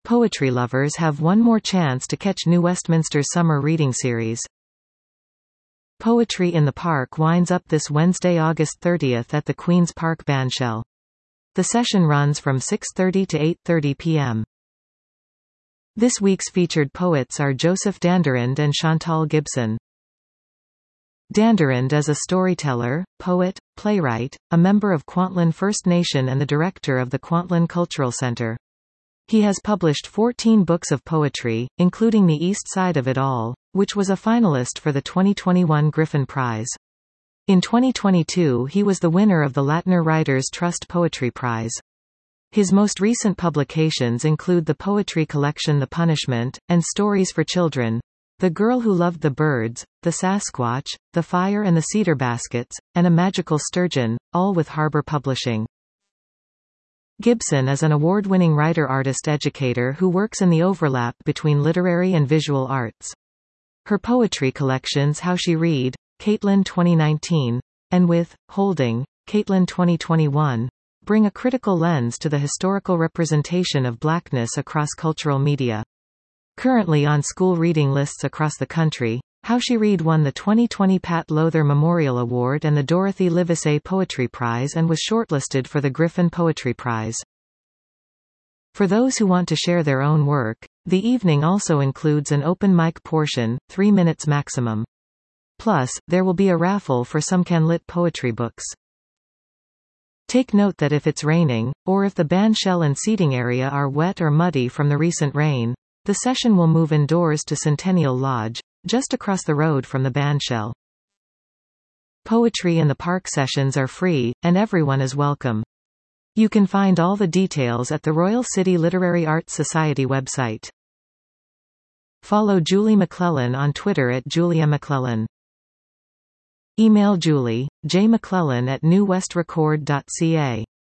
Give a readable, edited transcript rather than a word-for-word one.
Poetry lovers have one more chance to catch New Westminster's summer reading series. Poetry in the Park winds up this Wednesday, August 30th at the Queen's Park Bandshell. The session runs from 6:30 to 8:30 p.m. This week's featured poets are Joseph Dandurand and Chantal Gibson. Dandurand is a storyteller, poet, playwright, a member of Kwantlen First Nation and the director of the Kwantlen Cultural Center. He has published 14 books of poetry, including The East Side of It All, which was a finalist for the 2021 Griffin Prize. In 2022 he was the winner of the Latner Writers' Trust Poetry Prize. His most recent publications include the poetry collection The Punishment, and Stories for Children, The Girl Who Loved the Birds, The Sasquatch, The Fire and the Cedar Baskets, and A Magical Sturgeon, all with Harbor Publishing. Gibson is an award-winning writer-artist-educator who works in the overlap between literary and visual arts. Her poetry collections How She Read, Caitlin 2019, and With Holding, Caitlin 2021, bring a critical lens to the historical representation of blackness across cultural media. Currently on school reading lists across the country, How She Read won the 2020 Pat Lowther Memorial Award and the Dorothy Livesey Poetry Prize and was shortlisted for the Griffin Poetry Prize. For those who want to share their own work, the evening also includes an open mic portion, 3 minutes maximum. Plus, there will be a raffle for some Canlit poetry books. Take note that if it's raining, or if the bandshell and seating area are wet or muddy from the recent rain, the session will move indoors to Centennial Lodge, just across the road from the bandshell. Poetry in the Park sessions are free, and everyone is welcome. You can find all the details at the Royal City Literary Arts Society website. Follow Julie McClellan on Twitter at Julia McClellan. Email Julie, jmcclellan@newwestrecord.ca.